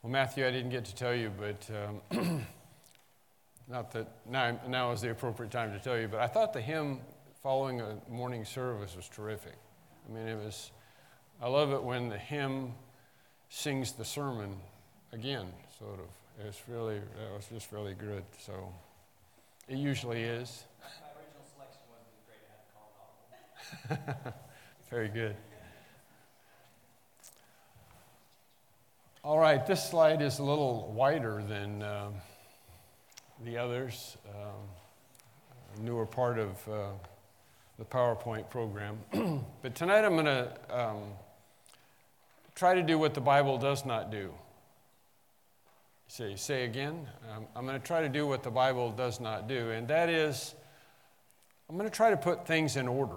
Well, Matthew, I didn't get to tell you, but not that now is the appropriate time to tell you, but I thought the hymn following a morning service was terrific. I mean, I love it when the hymn sings the sermon again, sort of. That was just really good. So it usually is. My original selection wasn't great. I had to call it audible. Very good. All right, this slide is a little wider than the others. A newer part of the PowerPoint program. But tonight I'm going to try to do what the Bible does not do. Say again. I'm going to try to do what the Bible does not do, and that is, I'm going to try to put things in order.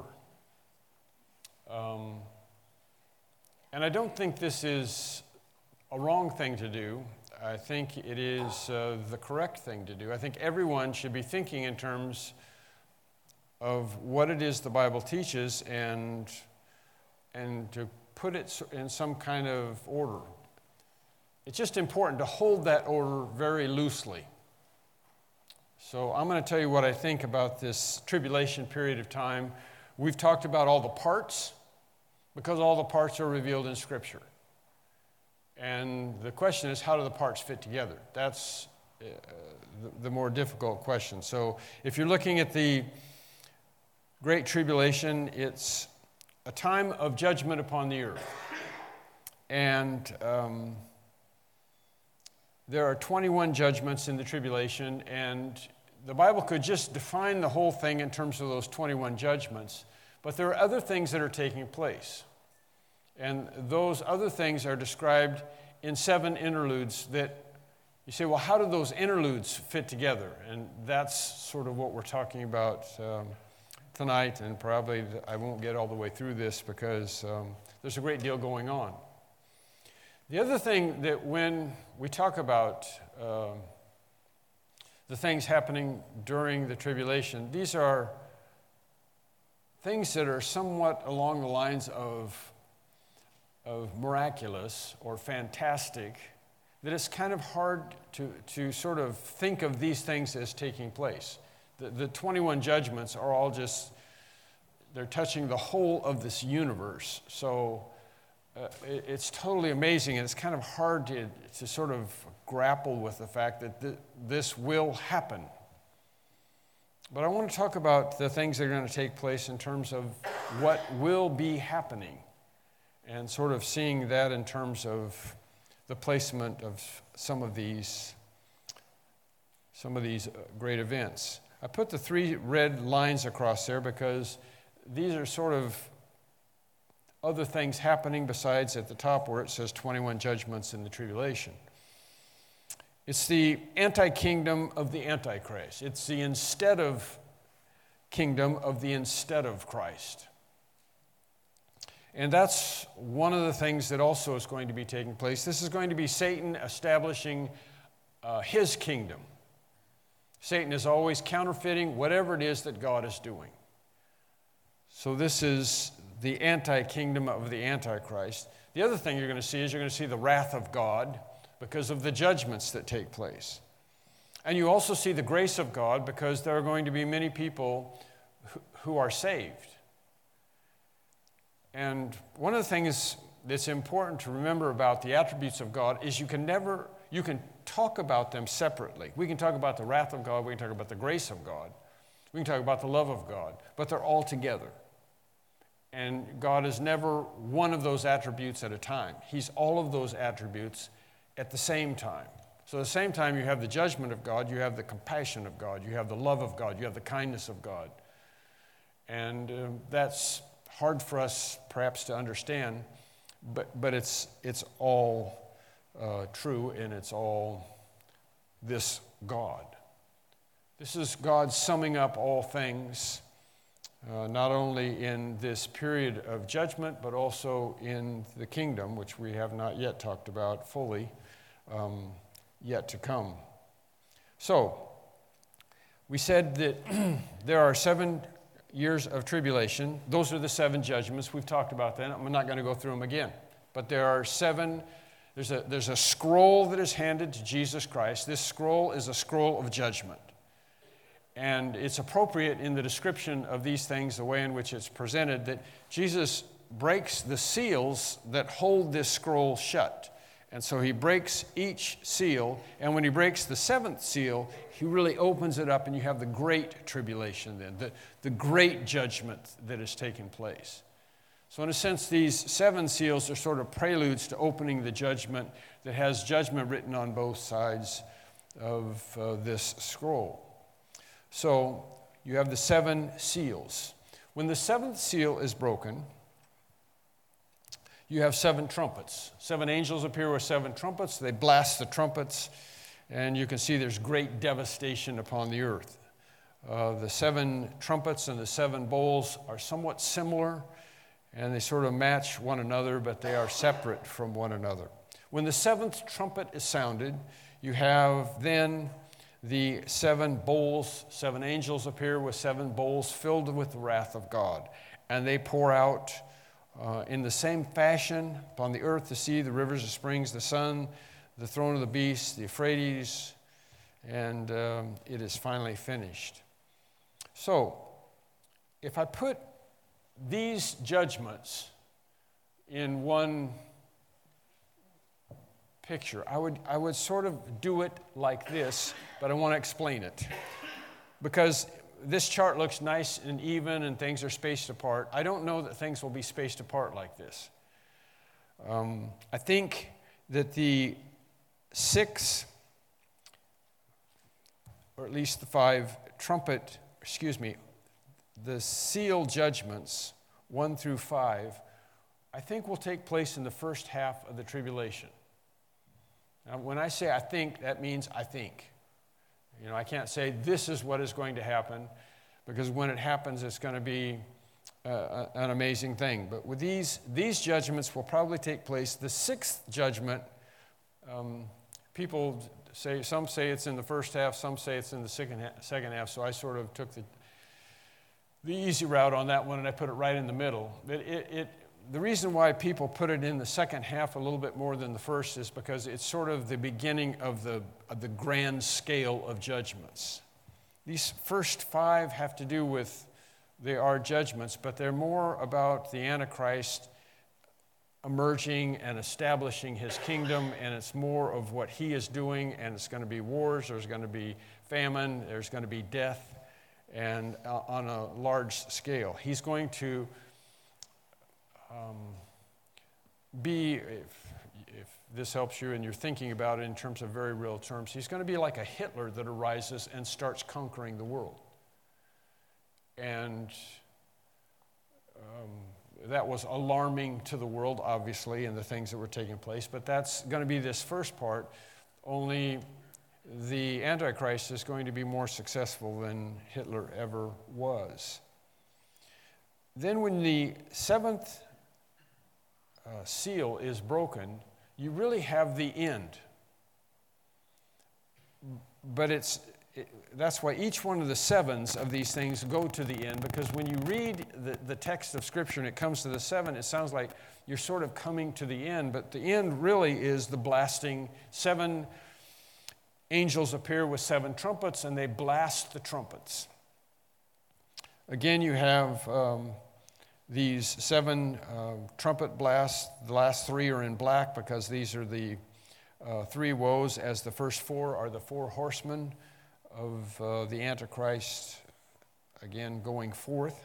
And I don't think this is a wrong thing to do. I think it is the correct thing to do. I think everyone should be thinking in terms of what it is the Bible teaches and to put it in some kind of order. It's just important to hold that order very loosely. So I'm going to tell you what I think about this tribulation period of time. We've talked about all the parts because all the parts are revealed in Scripture. And the question is, how do the parts fit together? That's the more difficult question. So if you're looking at the Great Tribulation, it's a time of judgment upon the earth. And there are 21 judgments in the tribulation, and the Bible could just define the whole thing in terms of those 21 judgments, but there are other things that are taking place. And those other things are described in 7 interludes that you say, well, how do those interludes fit together? And that's sort of what we're talking about tonight, and probably I won't get all the way through this because there's a great deal going on. The other thing that when we talk about the things happening during the tribulation, these are things that are somewhat along the lines of miraculous or fantastic, that it's kind of hard to sort of think of these things as taking place. The 21 judgments are all just, they're touching the whole of this universe. So it's totally amazing, and it's kind of hard to sort of grapple with the fact that this will happen. But I want to talk about the things that are going to take place in terms of what will be happening, and sort of seeing that in terms of the placement of some of these great events. I put the 3 red lines across there because these are sort of other things happening besides at the top where it says 21 judgments in the tribulation. It's the anti-kingdom of the Antichrist. It's the instead of kingdom of the instead of Christ. And that's one of the things that also is going to be taking place. This is going to be Satan establishing his kingdom. Satan is always counterfeiting whatever it is that God is doing. So this is the anti-kingdom of the Antichrist. The other thing you're going to see is you're going to see the wrath of God because of the judgments that take place. And you also see the grace of God because there are going to be many people who are saved. And one of the things that's important to remember about the attributes of God is you can talk about them separately. We can talk about the wrath of God, we can talk about the grace of God, we can talk about the love of God, but they're all together. And God is never one of those attributes at a time. He's all of those attributes at the same time. So at the same time you have the judgment of God, you have the compassion of God, you have the love of God, you have the kindness of God. And that's hard for us perhaps to understand, but it's all true, and it's all this God. This is God summing up all things, not only in this period of judgment, but also in the kingdom, which we have not yet talked about fully, yet to come. So, we said that there are 7 years of tribulation. Those are the 7 judgments. We've talked about that. I'm not going to go through them again. But there are 7 There's a scroll that is handed to Jesus Christ. This scroll is a scroll of judgment. And it's appropriate in the description of these things, the way in which it's presented, that Jesus breaks the seals that hold this scroll shut. And so he breaks each seal, and when he breaks the seventh seal, he really opens it up, and you have the great tribulation then, the great judgment that is taking place. So in a sense, these seven seals are sort of preludes to opening the judgment that has judgment written on both sides of this scroll. So you have the seven seals. When the seventh seal is broken, you have seven trumpets. Seven angels appear with seven trumpets. They blast the trumpets, and you can see there's great devastation upon the earth. The seven trumpets and the seven bowls are somewhat similar, and they sort of match one another, but they are separate from one another. When the seventh trumpet is sounded, you have then the seven bowls. Seven angels appear with seven bowls filled with the wrath of God, and they pour out in the same fashion upon the earth, the sea, the rivers, the springs, the sun, the throne of the beast, the Euphrates, and it is finally finished. So, if I put these judgments in one picture, I would sort of do it like this, but I want to explain it. Because this chart looks nice and even and things are spaced apart. I don't know that things will be spaced apart like this. I think that the six, or at least the five the seal judgments, 1 through 5, I think will take place in the first half of the tribulation. Now, when I say I think, that means I think. You know, I can't say this is what is going to happen, because when it happens, it's going to be an amazing thing. But with these judgments will probably take place. The sixth judgment, people say, some say it's in the first half, some say it's in the second half. So I sort of took the easy route on that one, and I put it right in the middle. But the reason why people put it in the second half a little bit more than the first is because it's sort of the beginning of the grand scale of judgments. These first 5 have to do with, they are judgments, but they're more about the Antichrist emerging and establishing his kingdom, and it's more of what he is doing, and it's going to be wars, there's going to be famine, there's going to be death, and on a large scale. He's going to be, if this helps you and you're thinking about it in terms of very real terms, he's going to be like a Hitler that arises and starts conquering the world. And that was alarming to the world, obviously, and the things that were taking place, but that's going to be this first part, only the Antichrist is going to be more successful than Hitler ever was. Then when the seventh seal is broken, you really have the end. But that's why each one of the sevens of these things go to the end, because when you read the text of Scripture and it comes to the 7, it sounds like you're sort of coming to the end, but the end really is the blasting. 7 angels appear with 7 trumpets, and they blast the trumpets. Again, you have these 7 trumpet blasts. The last 3 are in black because these are the 3 woes, as the first 4 are the 4 horsemen of the Antichrist, again, going forth.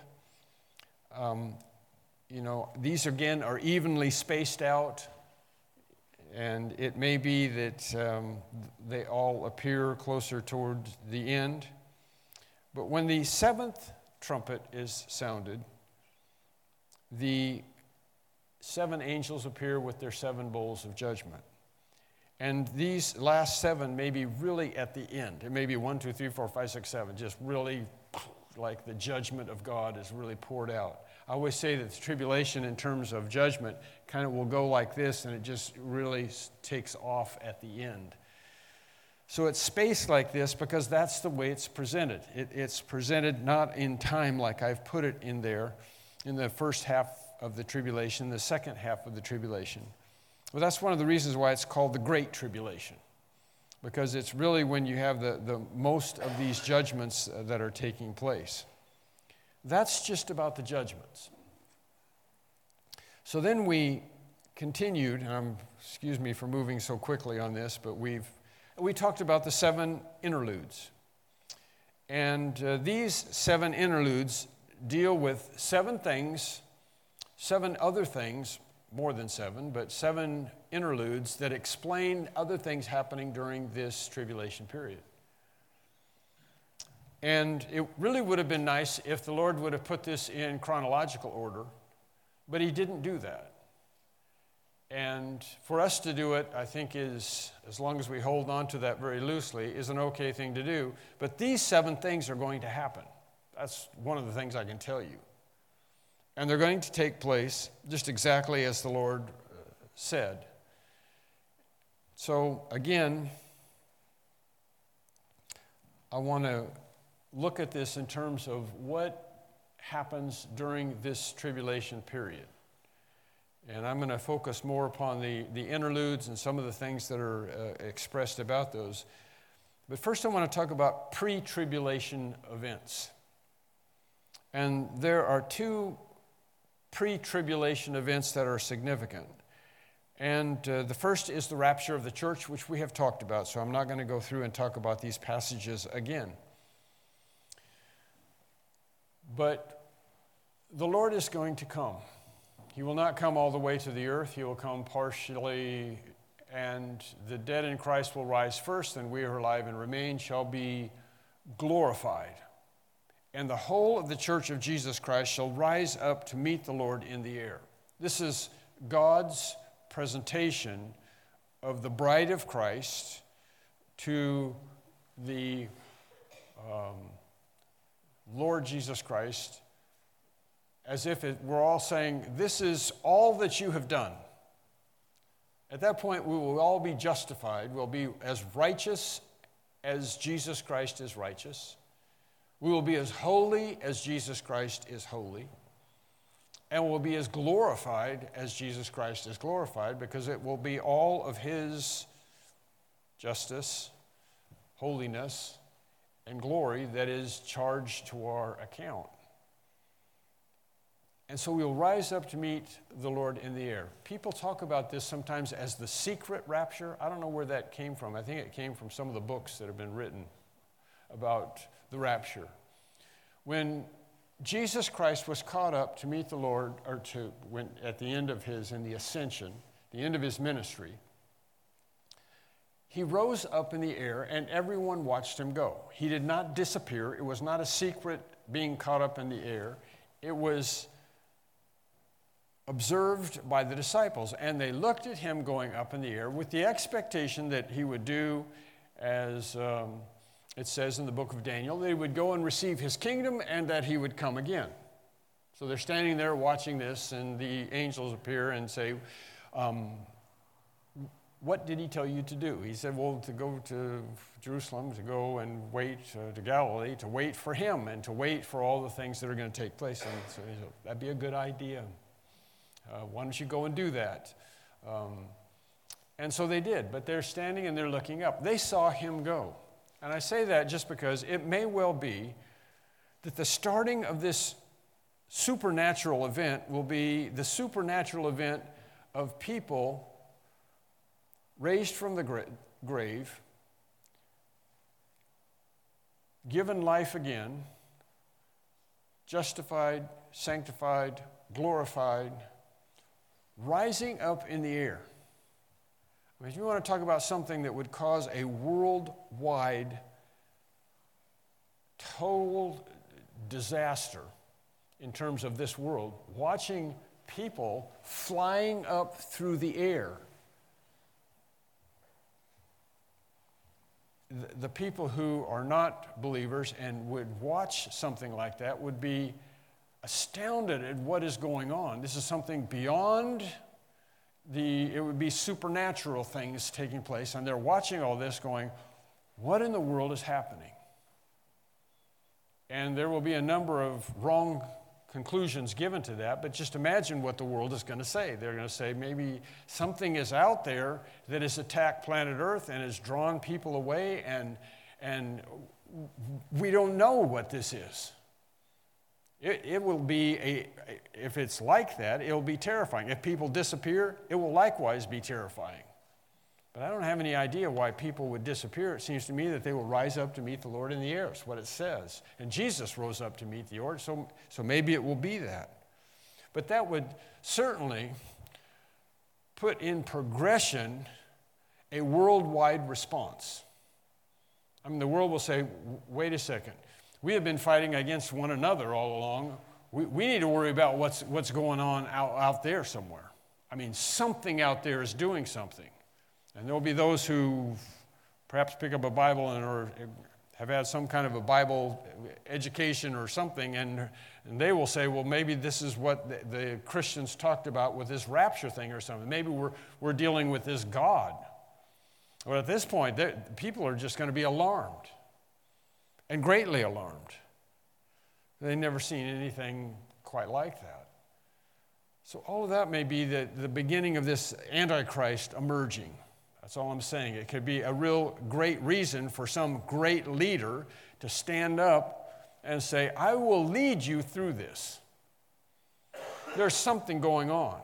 These again are evenly spaced out, and it may be that they all appear closer toward the end. But when the 7th trumpet is sounded, the 7 angels appear with their 7 bowls of judgment. And these last 7 may be really at the end. It may be 1, 2, 3, 4, 5, 6, 7, just really like the judgment of God is really poured out. I always say that the tribulation in terms of judgment kind of will go like this, and it just really takes off at the end. So it's spaced like this because that's the way it's presented. It's presented not in time like I've put it in there, in the first half of the tribulation, the second half of the tribulation. Well, that's one of the reasons why it's called the Great Tribulation, because it's really when you have the most of these judgments that are taking place. That's just about the judgments. So then we continued, and excuse me for moving so quickly on this, but we talked about the 7 interludes. And these 7 interludes deal with 7 things, 7 other things, more than 7, but 7 interludes that explain other things happening during this tribulation period. And it really would have been nice if the Lord would have put this in chronological order, but he didn't do that. And for us to do it, I think is, as long as we hold on to that very loosely, is an okay thing to do. But these 7 things are going to happen. That's one of the things I can tell you. And they're going to take place just exactly as the Lord said. So again, I want to look at this in terms of what happens during this tribulation period. And I'm going to focus more upon the interludes and some of the things that are expressed about those. But first I want to talk about pre-tribulation events. And there are 2 pre-tribulation events that are significant. And the first is the rapture of the church, which we have talked about, so I'm not going to go through and talk about these passages again. But the Lord is going to come. He will not come all the way to the earth. He will come partially, and the dead in Christ will rise first, and we who are alive and remain shall be glorified. And the whole of the church of Jesus Christ shall rise up to meet the Lord in the air. This is God's presentation of the bride of Christ to the Lord Jesus Christ, as if we're all saying, this is all that you have done. At that point, we will all be justified. We'll be as righteous as Jesus Christ is righteous. We will be as holy as Jesus Christ is holy. And we'll be as glorified as Jesus Christ is glorified, because it will be all of his justice, holiness, and glory that is charged to our account. And so we'll rise up to meet the Lord in the air. People talk about this sometimes as the secret rapture. I don't know where that came from. I think it came from some of the books that have been written about the rapture. When Jesus Christ was caught up to meet the Lord, or when at the end of in the ascension, the end of his ministry, he rose up in the air and everyone watched him go. He did not disappear. It was not a secret being caught up in the air. It was observed by the disciples, and they looked at him going up in the air with the expectation that he would do as it says in the book of Daniel, that he would go and receive his kingdom and that he would come again. So they're standing there watching this, and the angels appear and say, what did he tell you to do? He said, well, to go to Jerusalem, to go and wait to Galilee, to wait for him and to wait for all the things that are going to take place. And so he said, that'd be a good idea. Why don't you go and do that? And so they did, but they're standing and they're looking up. They saw him go. And I say that just because it may well be that the starting of this supernatural event will be the supernatural event of people raised from the grave, given life again, justified, sanctified, glorified, rising up in the air. I mean, if you want to talk about something that would cause a worldwide total disaster in terms of this world, watching people flying up through the air. The people who are not believers and would watch something like that would be astounded at what is going on. This is something beyond it would be supernatural things taking place, and they're watching all this going, what in the world is happening? And there will be a number of wrong conclusions given to that, but just imagine what the world is going to say. They're going to say maybe something is out there that has attacked planet Earth and has drawn people away, and we don't know what this is. It will be, if it's like that, it will be terrifying. If people disappear, it will likewise be terrifying. But I don't have any idea why people would disappear. It seems to me that they will rise up to meet the Lord in the air. That's what it says. And Jesus rose up to meet the Lord, so maybe it will be that. But that would certainly put in progression a worldwide response. I mean, the world will say, wait a second. We have been fighting against one another all along. We need to worry about what's going on out there somewhere. I mean, something out there is doing something. And there will be those who perhaps pick up a Bible or have had some kind of a Bible education or something, and they will say, well, maybe this is what the Christians talked about with this rapture thing or something. Maybe we're dealing with this God. But at this point, people are just going to be alarmed, and greatly alarmed. They've never seen anything quite like that. So all of that may be the beginning of this Antichrist emerging. That's all I'm saying. It could be a real great reason for some great leader to stand up and say, I will lead you through this. There's something going on.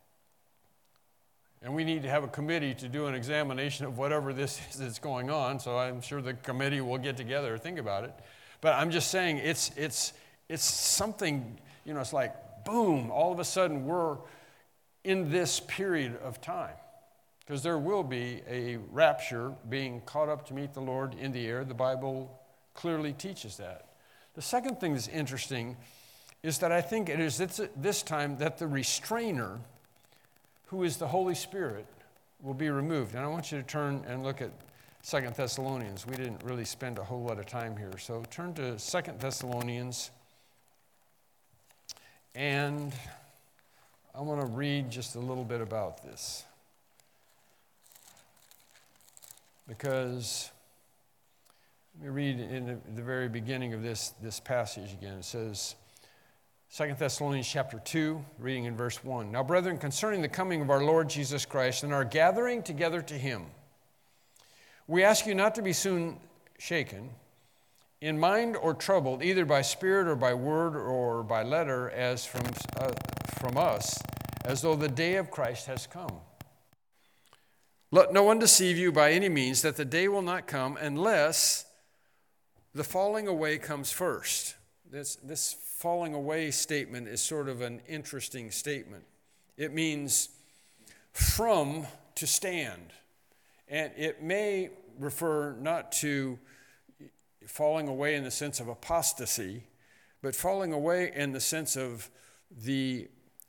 And we need to have a committee to do an examination of whatever this is that's going on, so I'm sure the committee will get together and think about it. But I'm just saying it's something, it's like, boom, all of a sudden we're in this period of time. Because there will be a rapture, being caught up to meet the Lord in the air. The Bible clearly teaches that. The second thing that's interesting is that I think it is this time that the restrainer, who is the Holy Spirit, will be removed. And I want you to turn and look at 2 Thessalonians. We didn't really spend a whole lot of time here. So turn to 2 Thessalonians, and I want to read just a little bit about this. Because, let me read in the very beginning of this passage again. It says, 2 Thessalonians chapter 2, reading in verse 1. Now, brethren, concerning the coming of our Lord Jesus Christ and our gathering together to him, we ask you not to be soon shaken, in mind or troubled, either by spirit or by word or by letter, as from us, as though the day of Christ has come. Let no one deceive you by any means, that the day will not come unless the falling away comes first. This falling away statement is sort of an interesting statement. It means from to stand. And it may refer not to falling away in the sense of apostasy, but falling away in the sense of the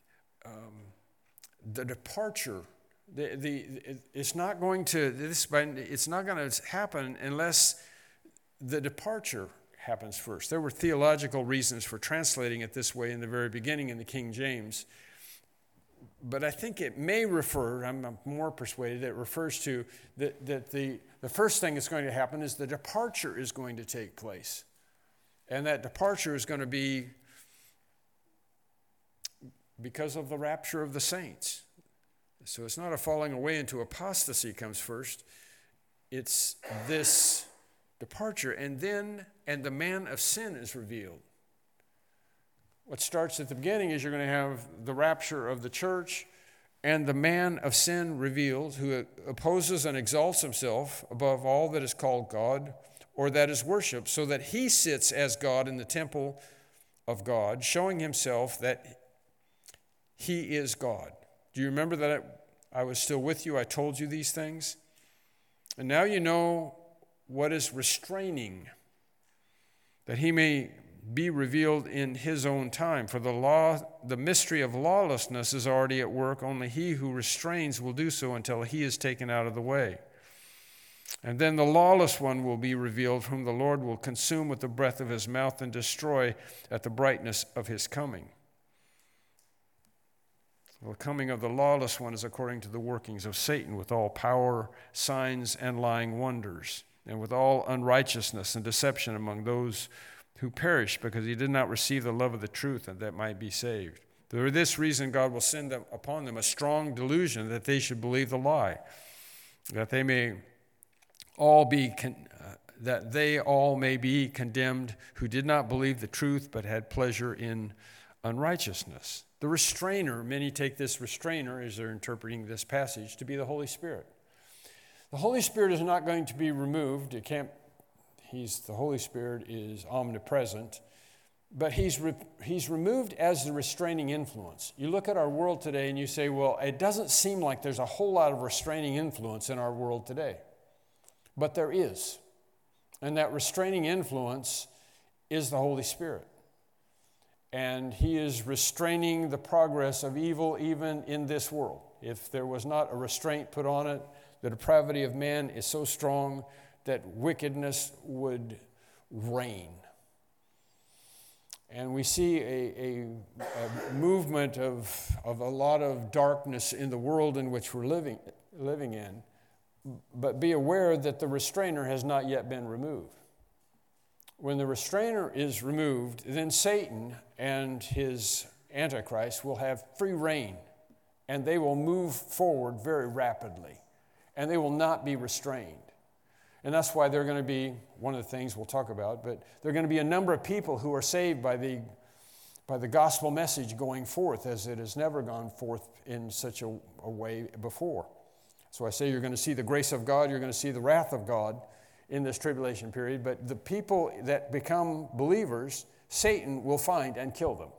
departure. It's not going to happen unless the departure happens first. There were theological reasons for translating it this way in the very beginning in the King James. But I think it may refer, I'm more persuaded, that it refers to that the first thing that's going to happen is the departure is going to take place. And that departure is going to be because of the rapture of the saints. So it's not a falling away into apostasy comes first. It's this departure. And the man of sin is revealed. What starts at the beginning is you're going to have the rapture of the church and the man of sin revealed, who opposes and exalts himself above all that is called God or that is worshipped, so that he sits as God in the temple of God, showing himself that he is God. Do you remember that I was still with you? I told you these things. And now you know what is restraining, that he may be revealed in his own time. For the mystery of lawlessness is already at work. Only he who restrains will do so until he is taken out of the way. And then the lawless one will be revealed, whom the Lord will consume with the breath of his mouth and destroy at the brightness of his coming. The coming of the lawless one is according to the workings of Satan, with all power, signs, and lying wonders, and with all unrighteousness and deception among those who perished because he did not receive the love of the truth and that might be saved. For this reason, God will send upon them a strong delusion that they should believe the lie, that they all may be condemned who did not believe the truth but had pleasure in unrighteousness. The restrainer, many take this restrainer as they're interpreting this passage to be the Holy Spirit. The Holy Spirit is not going to be removed. The Holy Spirit is omnipresent, but he's removed as the restraining influence. You look at our world today and you say, well, it doesn't seem like there's a whole lot of restraining influence in our world today. But there is. And that restraining influence is the Holy Spirit. And he is restraining the progress of evil even in this world. If there was not a restraint put on it, the depravity of man is so strong that wickedness would reign. And we see a movement of a lot of darkness in the world in which we're living in. But be aware that the restrainer has not yet been removed. When the restrainer is removed, then Satan and his Antichrist will have free reign, and they will move forward very rapidly, and they will not be restrained. And that's why they're going to be, one of the things we'll talk about, but there are going to be a number of people who are saved by the gospel message going forth as it has never gone forth in such a way before. So I say you're going to see the grace of God, you're going to see the wrath of God in this tribulation period, but the people that become believers, Satan will find and kill them.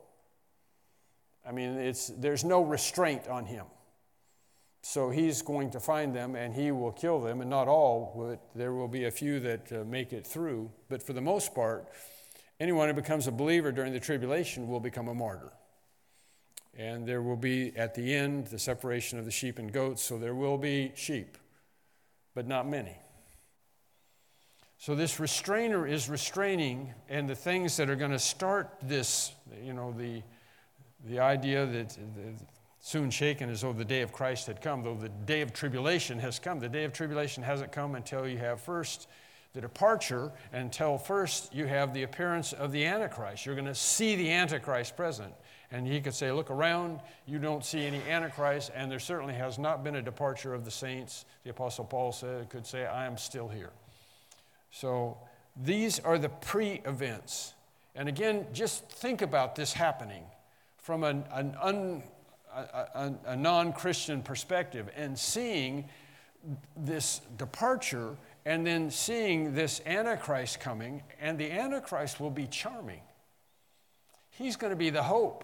I mean, there's no restraint on him. So he's going to find them and he will kill them, and not all, but there will be a few that make it through. But for the most part, anyone who becomes a believer during the tribulation will become a martyr. And there will be, at the end, the separation of the sheep and goats, so there will be sheep, but not many. So this restrainer is restraining, and the things that are going to start this, the idea that soon shaken as though the day of Christ had come, though the day of tribulation has come. The day of tribulation hasn't come until you have first the departure, until first you have the appearance of the Antichrist. You're going to see the Antichrist present. And he could say, look around, you don't see any Antichrist, and there certainly has not been a departure of the saints. The Apostle Paul could say, I am still here. So these are the pre-events. And again, just think about this happening from a non-Christian perspective and seeing this departure and then seeing this Antichrist coming, and the Antichrist will be charming. He's going to be the hope.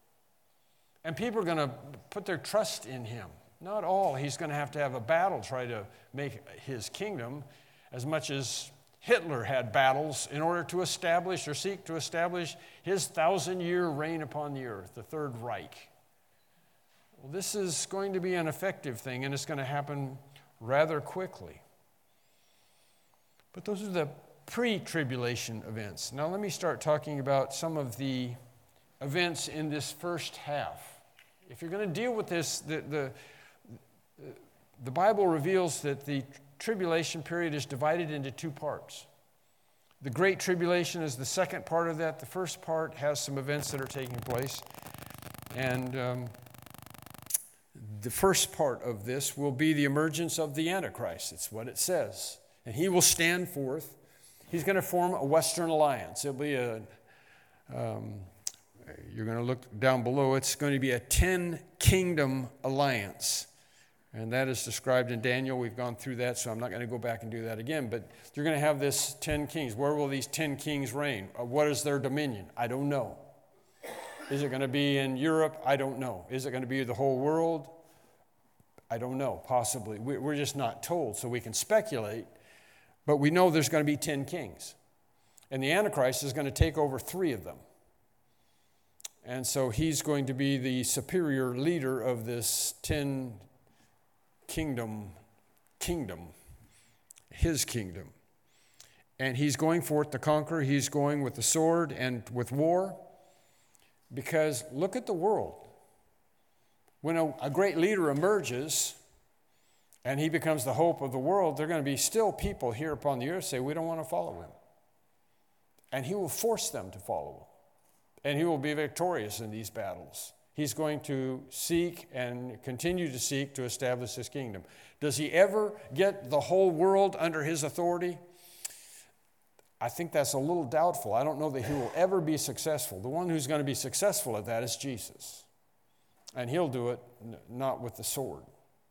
And people are going to put their trust in him. Not all. He's going to have a battle, try to make his kingdom, as much as Hitler had battles in order to establish or seek to establish his 1,000-year reign upon the earth, the Third Reich. Well, this is going to be an effective thing, and it's going to happen rather quickly. But those are the pre-tribulation events. Now let me start talking about some of the events in this first half. If you're going to deal with this, the Bible reveals that the tribulation period is divided into two parts. The Great Tribulation is the second part of that. The first part has some events that are taking place. And the first part of this will be the emergence of the Antichrist. It's what it says. And he will stand forth. He's going to form a Western alliance. It'll be you're going to look down below. It's going to be a 10-kingdom alliance. And that is described in Daniel. We've gone through that, so I'm not going to go back and do that again. But you're going to have this 10 kings. Where will these 10 kings reign? What is their dominion? I don't know. Is it going to be in Europe? I don't know. Is it going to be the whole world? I don't know. Possibly. We're just not told, so we can speculate. But we know there's going to be 10 kings. And the Antichrist is going to take over 3 of them. And so he's going to be the superior leader of this 10 kingdom, his kingdom. And he's going forth to conquer. He's going with the sword and with war. Because look at the world. When a great leader emerges and he becomes the hope of the world, there are going to be still people here upon the earth say, we don't want to follow him. And he will force them to follow him. And he will be victorious in these battles. He's going to seek and continue to seek to establish his kingdom. Does he ever get the whole world under his authority? I think that's a little doubtful. I don't know that he will ever be successful. The one who's going to be successful at that is Jesus. And he'll do it not with the sword.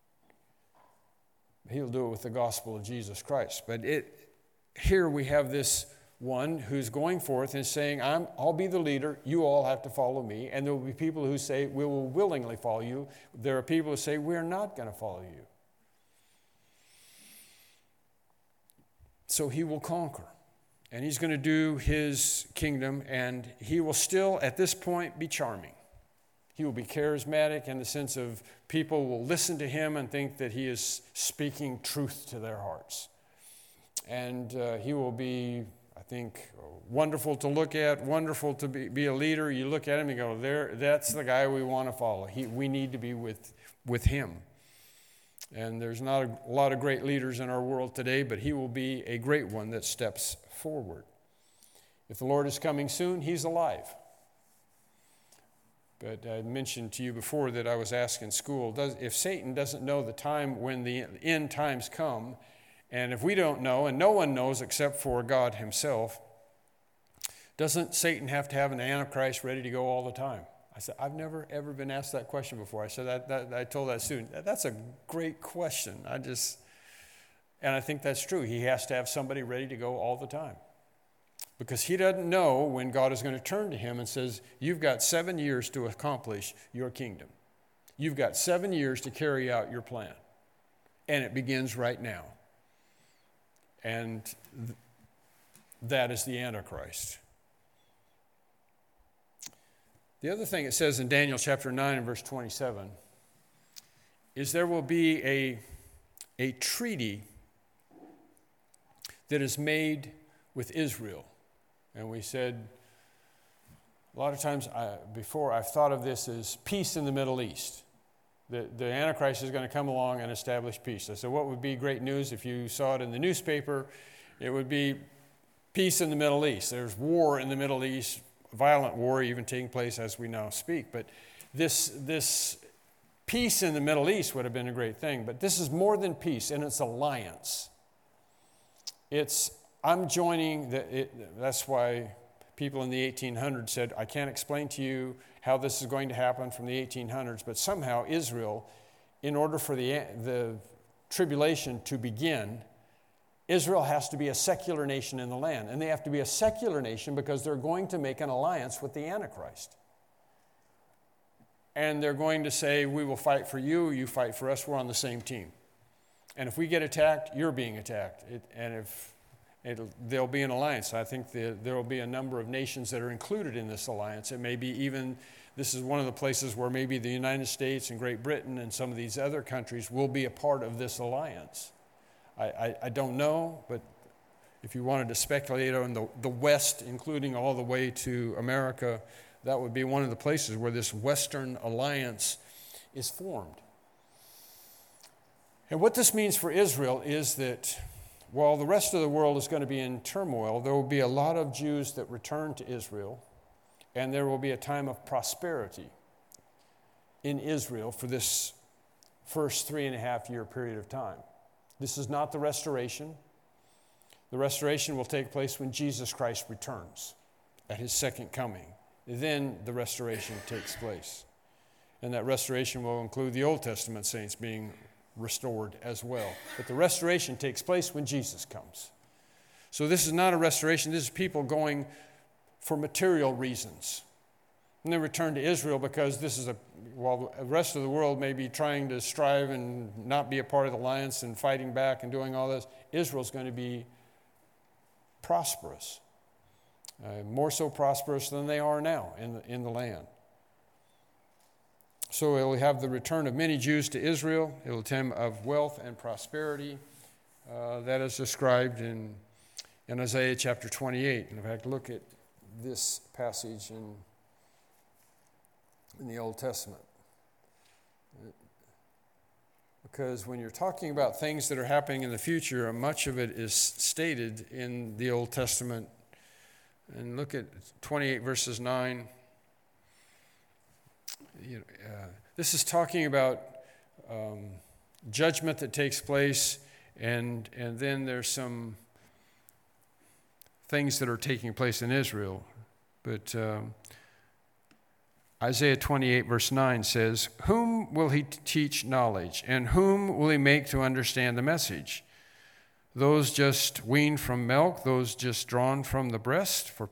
He'll do it with the gospel of Jesus Christ. But here we have this one who's going forth and saying, I'll be the leader, you all have to follow me. And there will be people who say, we will willingly follow you. There are people who say, we're not going to follow you. So he will conquer. And he's going to do his kingdom, and he will still, at this point, be charming. He will be charismatic in the sense of people will listen to him and think that he is speaking truth to their hearts. And he will be, I think, wonderful to look at, wonderful to be a leader. You look at him and go, that's the guy we want to follow. We need to be with him. And there's not a lot of great leaders in our world today, but he will be a great one that steps forward. If the Lord is coming soon, he's alive. But I mentioned to you before that I was asked in school, if Satan doesn't know the time when the end times come, and if we don't know, and no one knows except for God himself, doesn't Satan have to have an Antichrist ready to go all the time? I said, I've never ever been asked that question before. I said, I told that student, that's a great question. And I think that's true. He has to have somebody ready to go all the time. Because he doesn't know when God is going to turn to him and says, you've got 7 years to accomplish your kingdom. You've got 7 years to carry out your plan. And it begins right now. And that is the Antichrist. The other thing it says in Daniel chapter 9 and verse 27 is there will be a treaty that is made with Israel. And we said, a lot of times before I've thought of this as peace in the Middle East. The Antichrist is going to come along and establish peace. I said, what would be great news if you saw it in the newspaper? It would be peace in the Middle East. There's war in the Middle East, violent war even taking place as we now speak. But this peace in the Middle East would have been a great thing. But this is more than peace, and it's alliance. I'm joining, that's why people in the 1800s said, I can't explain to you how this is going to happen from the 1800s, but somehow Israel, in order for the tribulation to begin, Israel has to be a secular nation in the land. And they have to be a secular nation because they're going to make an alliance with the Antichrist. And they're going to say, we will fight for you, you fight for us, we're on the same team. And if we get attacked, you're being attacked. There'll be an alliance. I think there will be a number of nations that are included in this alliance. It may be even, this is one of the places where maybe the United States and Great Britain and some of these other countries will be a part of this alliance. I don't know, but if you wanted to speculate on the West, including all the way to America, that would be one of the places where this Western alliance is formed. And what this means for Israel is that while the rest of the world is going to be in turmoil, there will be a lot of Jews that return to Israel, and there will be a time of prosperity in Israel for this first 3.5 year period of time. This is not the restoration. The restoration will take place when Jesus Christ returns at his second coming. Then the restoration takes place. And that restoration will include the Old Testament saints being restored as well. But the restoration takes place when Jesus comes. So this is not a restoration. This is people going for material reasons. And they return to Israel because while the rest of the world may be trying to strive and not be a part of the alliance and fighting back and doing all this, Israel's going to be prosperous. More so prosperous than they are now in the land. So it will have the return of many Jews to Israel. It will be a time of wealth and prosperity. That is described in Isaiah chapter 28. And in fact, look at this passage in the Old Testament. Because when you're talking about things that are happening in the future, much of it is stated in the Old Testament And look at 28 verses 9. This is talking about judgment that takes place, and then there's some things that are taking place in Israel. But Isaiah 28 verse 9 says, "Whom will he teach knowledge, and whom will he make to understand the message? Those just weaned from milk, those just drawn from the breast? For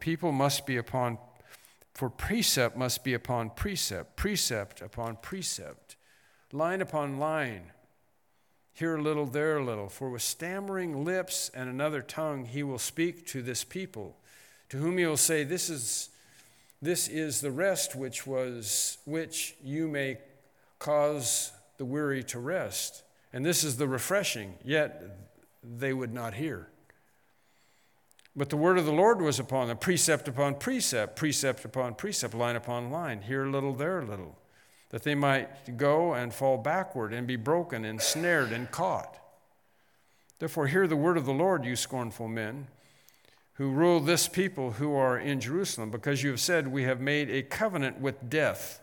precept must be upon precept, precept upon precept, line upon line, here a little, there a little. For with stammering lips and another tongue he will speak to this people, to whom he will say, This is the rest which you may cause the weary to rest, and this is the refreshing, yet they would not hear. But the word of the Lord was upon them, precept upon precept, precept upon precept, line upon line, here a little, there a little, that they might go and fall backward and be broken and snared and caught. Therefore hear the word of the Lord, you scornful men, who rule this people who are in Jerusalem, because you have said, we have made a covenant with death,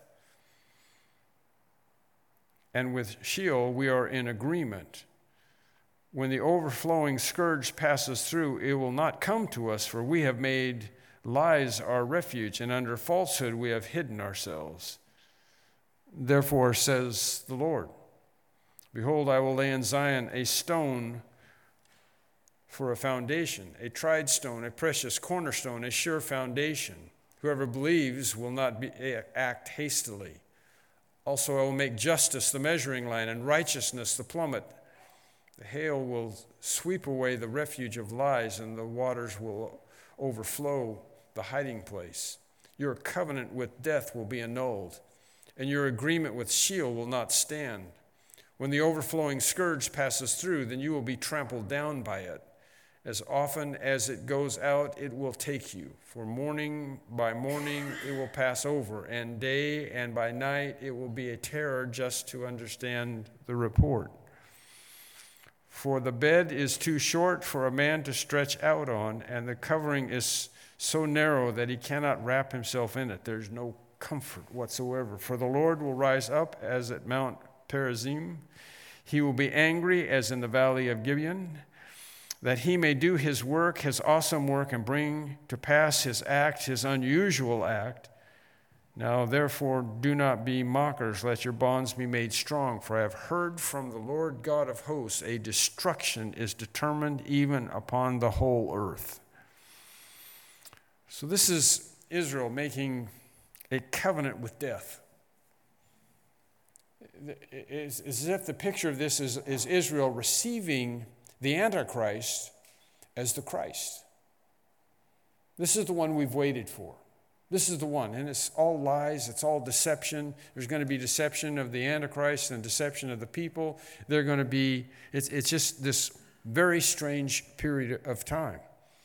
and with Sheol we are in agreement. When the overflowing scourge passes through, it will not come to us, for we have made lies our refuge, and under falsehood we have hidden ourselves. Therefore says the Lord, behold, I will lay in Zion a stone for a foundation, a tried stone, a precious cornerstone, a sure foundation. Whoever believes will not act hastily. Also I will make justice the measuring line, and righteousness the plummet. The hail will sweep away the refuge of lies, and the waters will overflow the hiding place. Your covenant with death will be annulled, and your agreement with Sheol will not stand. When the overflowing scourge passes through, then you will be trampled down by it. As often as it goes out, it will take you. For morning by morning it will pass over, and day and by night it will be a terror just to understand the report. For the bed is too short for a man to stretch out on, and the covering is so narrow that he cannot wrap himself in it. There's no comfort whatsoever. For the Lord will rise up as at Mount Perazim. He will be angry as in the valley of Gibeon, that he may do his work, his awesome work, and bring to pass his act, his unusual act. Now, therefore, do not be mockers, let your bonds be made strong. For I have heard from the Lord God of hosts, a destruction is determined even upon the whole earth. So this is Israel making a covenant with death. It's as if the picture of this is Israel receiving the Antichrist as the Christ. This is the one we've waited for. This is the one, and it's all lies, it's all deception. There's going to be deception of the Antichrist and deception of the people. They're going to be, it's just this very strange period of time.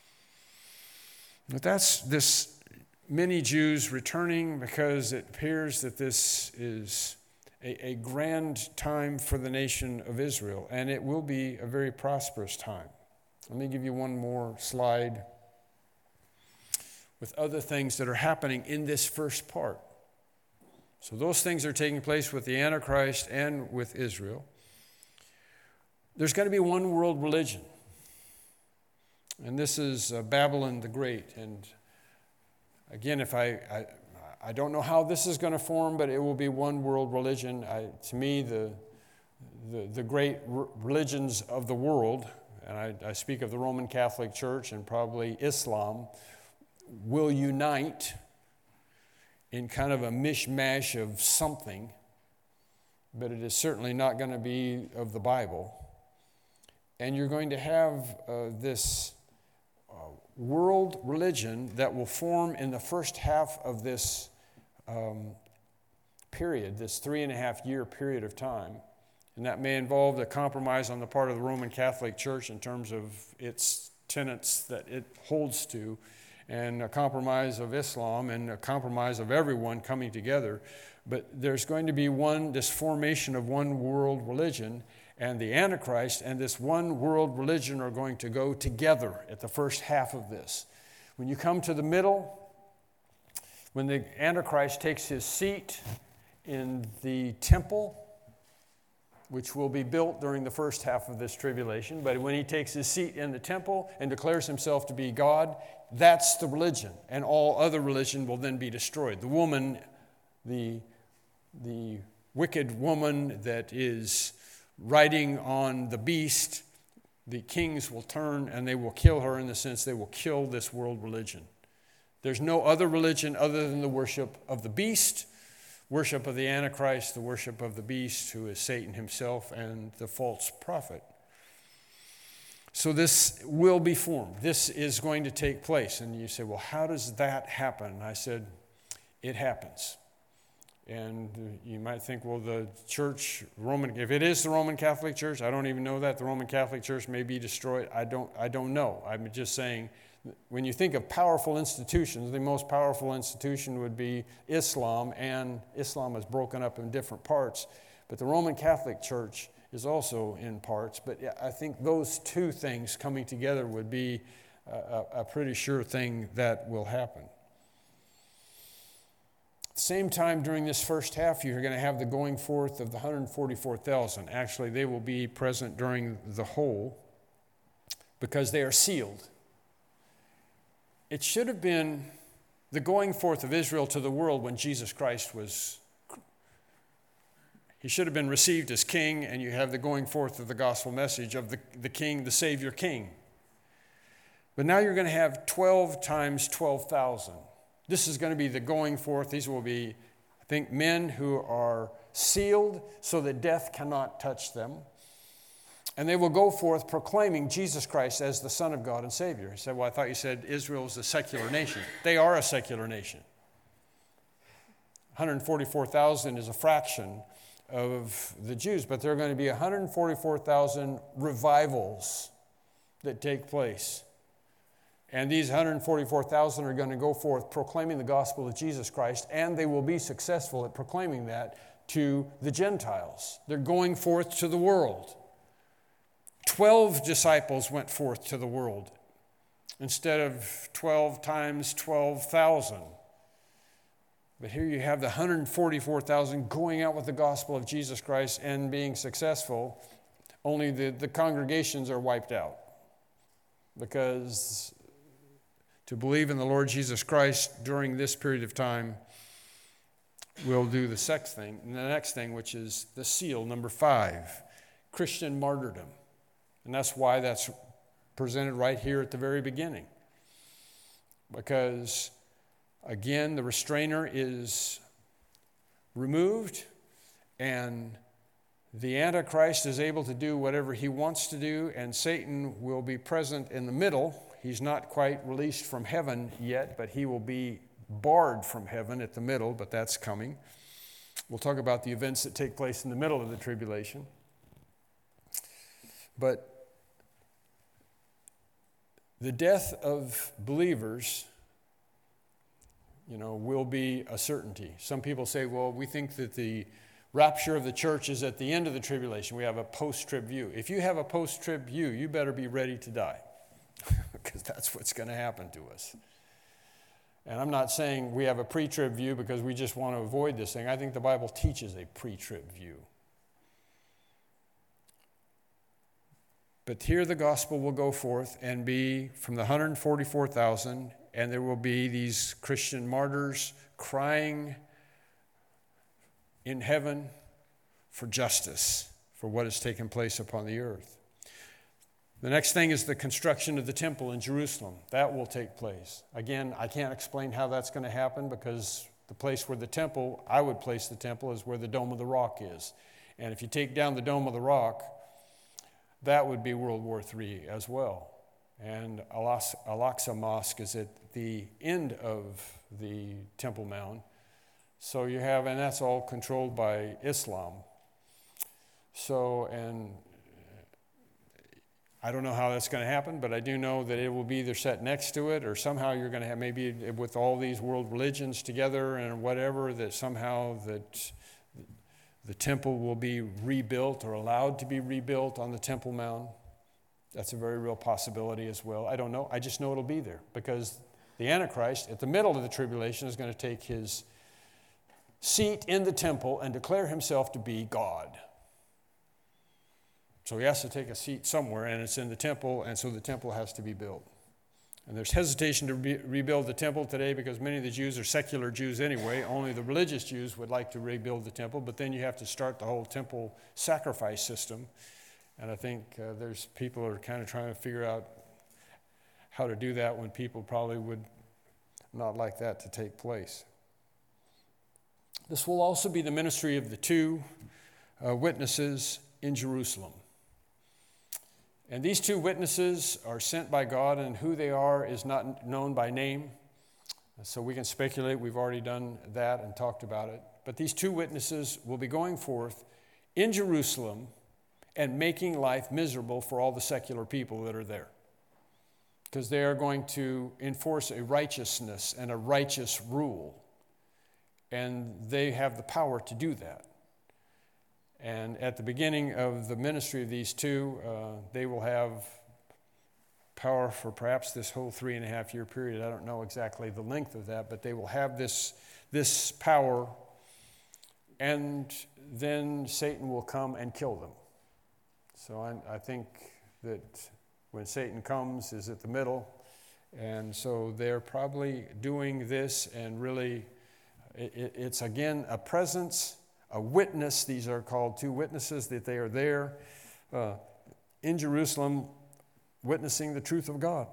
But that's this many Jews returning, because it appears that this is a grand time for the nation of Israel, and it will be a very prosperous time. Let me give you one more slide with other things that are happening in this first part. So those things are taking place with the Antichrist and with Israel. There's going to be one world religion, and this is Babylon the Great. And again, if I don't know how this is going to form, but it will be one world religion. To me, the great religions of the world, and I speak of the Roman Catholic Church and probably Islam, will unite in kind of a mishmash of something, but it is certainly not going to be of the Bible. And you're going to have this world religion that will form in the first half of this period, this 3.5 year period of time. And that may involve the compromise on the part of the Roman Catholic Church in terms of its tenets that it holds to, and a compromise of Islam, and a compromise of everyone coming together. But there's going to be this formation of one world religion, and the Antichrist and this one world religion are going to go together at the first half of this. When you come to the middle, when the Antichrist takes his seat in the temple, which will be built during the first half of this tribulation, but when he takes his seat in the temple and declares himself to be God, that's the religion, and all other religion will then be destroyed. The woman, the wicked woman that is riding on the beast, the kings will turn and they will kill her, in the sense they will kill this world religion. There's no other religion other than the worship of the beast, worship of the Antichrist, the worship of the beast, who is Satan himself and the false prophet. So this will be formed. This is going to take place. And you say, well, how does that happen? And I said, it happens. And you might think, well, the church, if it is the Roman Catholic Church, I don't even know that. The Roman Catholic Church may be destroyed. I don't know. I'm just saying, when you think of powerful institutions, the most powerful institution would be Islam, and Islam is broken up in different parts. But the Roman Catholic Church is also in parts. But I think those two things coming together would be a pretty sure thing that will happen. At the same time, during this first half, you're going to have the going forth of the 144,000. Actually, they will be present during the whole because they are sealed. It should have been the going forth of Israel to the world when Jesus Christ he should have been received as king, and you have the going forth of the gospel message of the king, the Savior King. But now you're going to have 12 times 12,000. This is going to be the going forth. These will be, I think, men who are sealed so that death cannot touch them. And they will go forth proclaiming Jesus Christ as the Son of God and Savior. He said, well, I thought you said Israel is a secular nation. They are a secular nation. 144,000 is a fraction of the Jews, but there are going to be 144,000 revivals that take place. And these 144,000 are going to go forth proclaiming the gospel of Jesus Christ, and they will be successful at proclaiming that to the Gentiles. They're going forth to the world. 12 disciples went forth to the world instead of 12 times 12,000. But here you have the 144,000 going out with the gospel of Jesus Christ and being successful, only the congregations are wiped out. Because to believe in the Lord Jesus Christ during this period of time will do the next thing, which is the seal, number 5, Christian martyrdom. And that's why that's presented right here at the very beginning. Because, again, the restrainer is removed, and the Antichrist is able to do whatever he wants to do, and Satan will be present in the middle. He's not quite released from heaven yet, but he will be barred from heaven at the middle, but that's coming. We'll talk about the events that take place in the middle of the tribulation. But the death of believers, will be a certainty. Some people say, well, we think that the rapture of the church is at the end of the tribulation. We have a post-trib view. If you have a post-trib view, you better be ready to die, because that's what's going to happen to us. And I'm not saying we have a pre-trib view because we just want to avoid this thing. I think the Bible teaches a pre-trib view. But here the gospel will go forth and be from the 144,000, and there will be these Christian martyrs crying in heaven for justice, for what has taken place upon the earth. The next thing is the construction of the temple in Jerusalem. That will take place. Again, I can't explain how that's going to happen, because the place where I would place the temple, is where the Dome of the Rock is. And if you take down the Dome of the Rock, that would be World War III as well. And Al-Aqsa Mosque is at the end of the Temple Mount. So you have, and that's all controlled by Islam. So, and I don't know how that's going to happen, but I do know that it will be either set next to it, or somehow you're going to have, maybe with all these world religions together and whatever, that somehow that the temple will be rebuilt or allowed to be rebuilt on the Temple Mount. That's a very real possibility as well. I don't know. I just know it'll be there, because the Antichrist, at the middle of the tribulation, is going to take his seat in the temple and declare himself to be God. So he has to take a seat somewhere, and it's in the temple, and so the temple has to be built. And there's hesitation to rebuild the temple today because many of the Jews are secular Jews anyway. Only the religious Jews would like to rebuild the temple, but then you have to start the whole temple sacrifice system. And I think there's people who are kind of trying to figure out how to do that when people probably would not like that to take place. This will also be the ministry of the two witnesses in Jerusalem. And these two witnesses are sent by God, and who they are is not known by name. So we can speculate. We've already done that and talked about it. But these two witnesses will be going forth in Jerusalem and making life miserable for all the secular people that are there. Because they are going to enforce a righteousness and a righteous rule. And they have the power to do that. And at the beginning of the ministry of these two, they will have power for perhaps this whole 3.5-year period. I don't know exactly the length of that, but they will have this power, and then Satan will come and kill them. So I think that when Satan comes is at the middle, and so they're probably doing this, and really it's again a presence, a witness. These are called two witnesses, that they are there in Jerusalem witnessing the truth of God.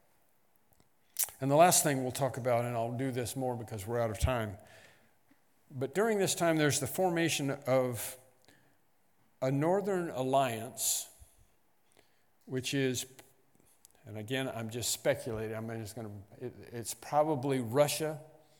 And the last thing we'll talk about, and I'll do this more because we're out of time, but during this time there's the formation of a northern alliance, which is, and again I'm just speculating, it's probably Russia,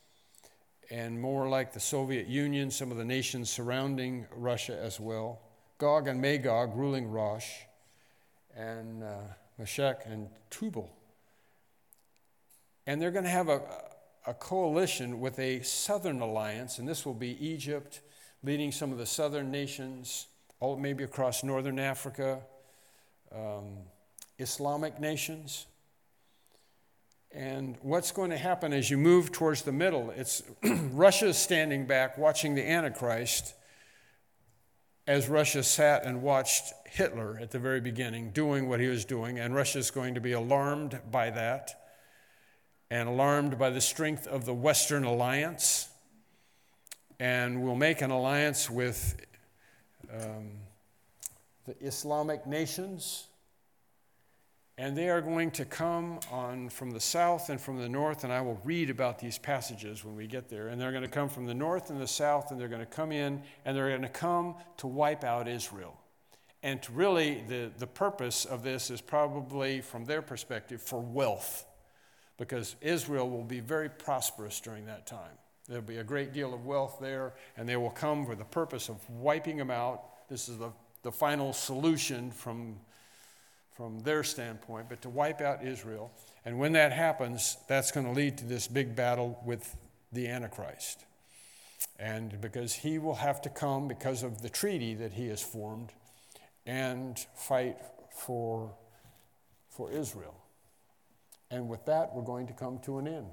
and more like the Soviet Union, some of the nations surrounding Russia as well. Gog and Magog ruling Rosh, and Meshech and Tubal. And they're going to have a coalition with a southern alliance, and this will be Egypt leading some of the southern nations, all maybe across northern Africa, Islamic nations. And what's going to happen as you move towards the middle, it's Russia standing back watching the Antichrist, as Russia sat and watched Hitler at the very beginning doing what he was doing, and Russia's going to be alarmed by that and alarmed by the strength of the Western alliance, and will make an alliance with the Islamic nations. And they are going to come on from the south and from the north, and I will read about these passages when we get there. And they're going to come from the north and the south, and they're going to come in, and they're going to come to wipe out Israel. And to really, the purpose of this is probably, from their perspective, for wealth, because Israel will be very prosperous during that time. There'll be a great deal of wealth there, and they will come for the purpose of wiping them out. This is the final solution from their standpoint, but to wipe out Israel. And when that happens, that's going to lead to this big battle with the Antichrist. And because he will have to come, because of the treaty that he has formed, and fight for Israel. And with that, we're going to come to an end.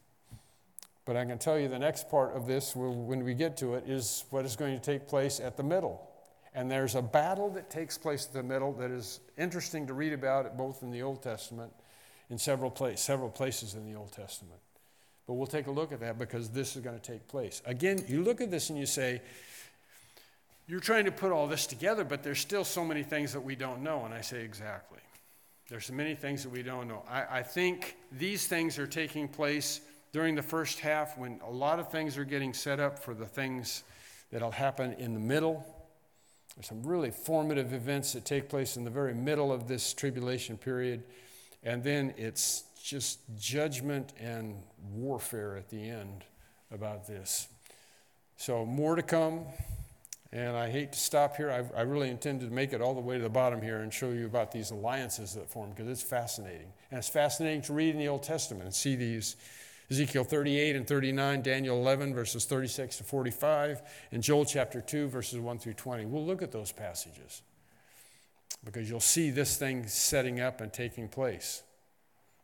But I can tell you the next part of this, when we get to it, is what is going to take place at the middle. And there's a battle that takes place at the middle that is interesting to read about, both in the Old Testament, in several places in the Old Testament. But we'll take a look at that because this is going to take place. Again, you look at this and you say, you're trying to put all this together, but there's still so many things that we don't know. And I say, exactly. There's so many things that we don't know. I think these things are taking place during the first half, when a lot of things are getting set up for the things that'll happen in the middle. There's some really formative events that take place in the very middle of this tribulation period. And then it's just judgment and warfare at the end about this. So more to come. And I hate to stop here. I really intended to make it all the way to the bottom here and show you about these alliances that form, because it's fascinating. And it's fascinating to read in the Old Testament and see these. Ezekiel 38 and 39, Daniel 11, verses 36 to 45, and Joel chapter 2, verses 1 through 20. We'll look at those passages because you'll see this thing setting up and taking place.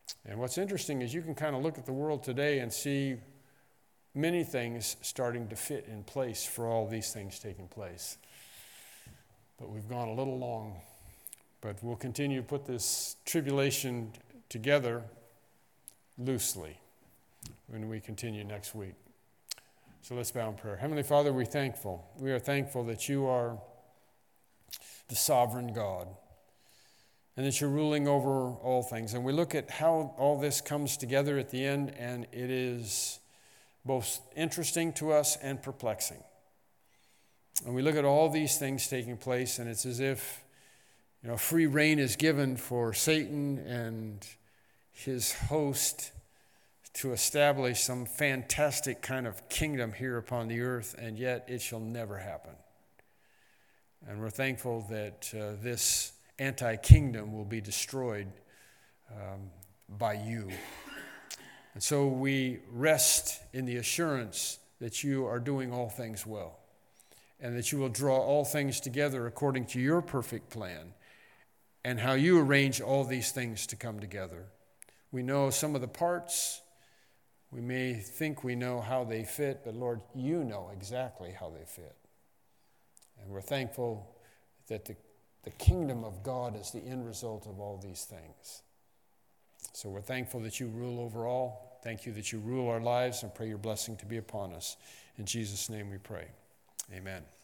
And what's interesting is you can kind of look at the world today and see many things starting to fit in place for all these things taking place. But we've gone a little long. But we'll continue to put this tribulation together loosely when we continue next week. So let's bow in prayer. Heavenly Father, we're thankful. We are thankful that you are the sovereign God and that you're ruling over all things. And we look at how all this comes together at the end, and it is both interesting to us and perplexing. And we look at all these things taking place, and it's as if free rein is given for Satan and his host to establish some fantastic kind of kingdom here upon the earth, and yet it shall never happen. And we're thankful that this anti-kingdom will be destroyed by you. And so we rest in the assurance that you are doing all things well, and that you will draw all things together according to your perfect plan, and how you arrange all these things to come together. We know some of the parts. We may think we know how they fit, but Lord, you know exactly how they fit. And we're thankful that the kingdom of God is the end result of all these things. So we're thankful that you rule over all. Thank you that you rule our lives, and pray your blessing to be upon us. In Jesus' name we pray. Amen.